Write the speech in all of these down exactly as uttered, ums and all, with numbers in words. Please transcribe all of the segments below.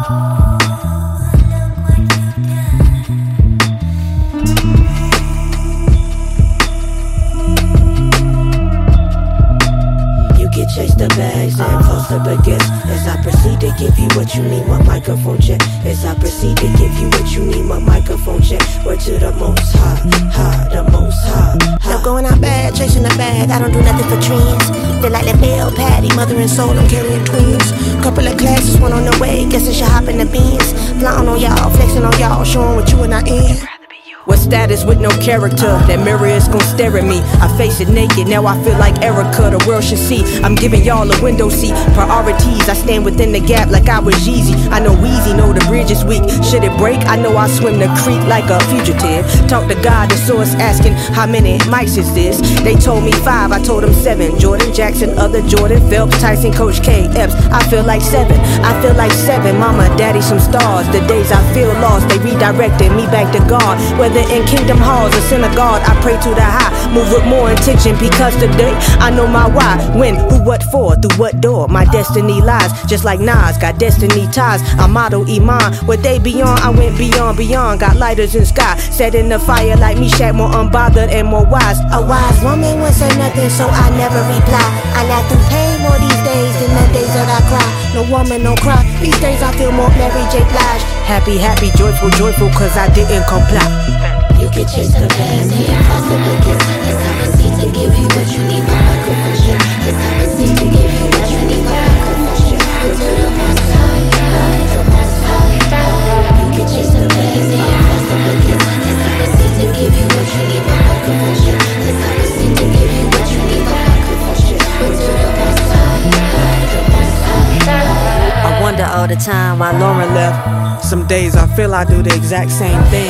Chase the bags and foster begins. As I proceed to give you what you need, my microphone check. As I proceed to give you what you need, my microphone check. Word to the most high, high, the most high, high. No going out bad, chasing the bag. I don't do nothing for trends. Feel like the Bill, Patty, mother and soul, I'm carrying twins. Couple of classes, one on the way. Guess I should hop in the Benz. Flying on y'all, flexing on y'all, showing what you and I in. What status with no character? That mirror is gon' stare at me. I face it naked, now I feel like Erica. The world should see, I'm giving y'all a window seat. Priorities, I stand within the gap like I was Yeezy. I know Weezy, know the bridge is weak. Should it break? I know I swim the creek like a fugitive. Talk to God, the source asking, how many mics is this? They told me five, I told them seven. Jordan Jackson, other Jordan, Phelps, Tyson, Coach K, Epps. I feel like seven, I feel like seven. Mama, daddy, some stars. The days I feel lost, they redirected me back to God. Whether in kingdom halls or synagogue, I pray to the high. Move with more intention because today I know my why. When, who, what for, through what door my destiny lies. Just like Nas, got destiny ties. I model Iman, what they beyond, I went beyond, beyond. Got lighters in sky, set in the fire like Meshach, more unbothered and more wise. A wise woman won't say nothing, so I never reply. I laugh through pain more these days than the days that I cry. No woman, no cry. These days I feel more Mary J. Blige. Happy, happy, joyful, joyful, cause I didn't comply. You can chase the past and impossible gifts. As I proceed to give you what you need, my microphone shit. As I proceed to give you what you need, my microphone shit. Go to the most high, high, the most high, high. You can chase the past and impossible gifts. As I proceed to give you what you need, my microphone shit. As I proceed to give you what you need, my microphone shit. Go to the most high, high, the most high, high. I wonder all the time why Lauren left. Some days I feel I do the exact same thing.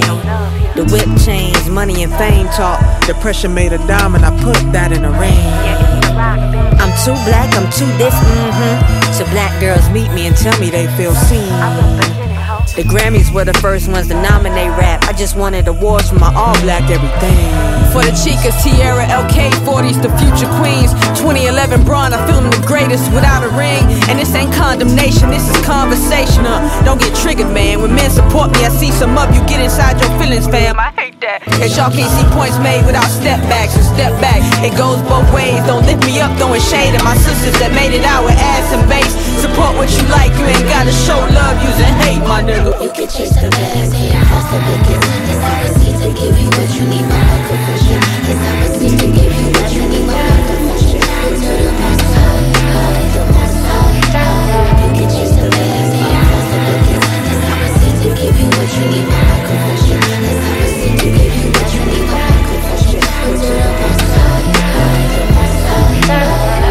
The whip chains, money and fame talk. The pressure made a diamond, I put that in a ring. I'm too black, I'm too this, mm-hmm. So black girls meet me and tell me they feel seen. The Grammys were the first ones to nominate rap. I just wanted awards for my all-black everything. For the Chicas, Tierra, L K forties, the future queens. twenty eleven Braun, I feel them the greatest without a ring. And this ain't condemnation, this is conversation. uh, Don't get triggered, man. When men support me, I see some of you get inside your feelings, fam. I hate that. Cause y'all can't see points made without step backs and step back. It goes both ways. Don't lift me up, throwing shade at my sisters that made it out with ass and bass. Support what you like, you ain't gotta show love using hate, my nigga. You can chase the past and impossible gifts. As I proceed to give you what you need, my microphone shit. As I proceed to give you what you need, my microphone shit. Go to the most high, high, the most high, high. You can chase the past and impossible gifts. As I proceed to give you what you need, my microphone shit. As I proceed to give you what you need, my microphone shit. Go to the most high, high, the most high, high.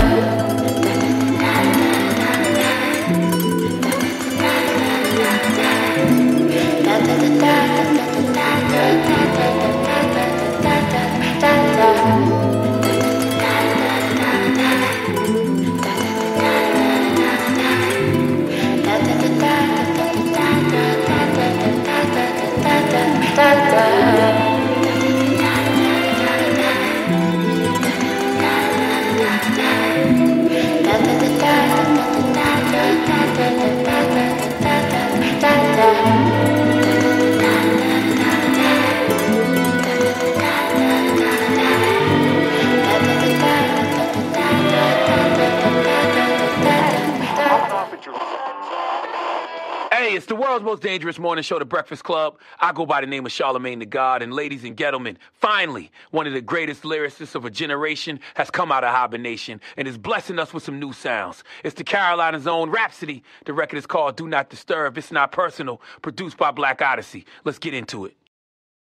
Hey, it's the world's most dangerous morning show, The Breakfast Club. I go by the name of Charlemagne the God, and ladies and gentlemen, finally, one of the greatest lyricists of a generation has come out of hibernation and is blessing us with some new sounds. It's the Carolina's own Rhapsody. The record is called Do Not Disturb. It's not personal, produced by Black Odyssey. Let's get into it.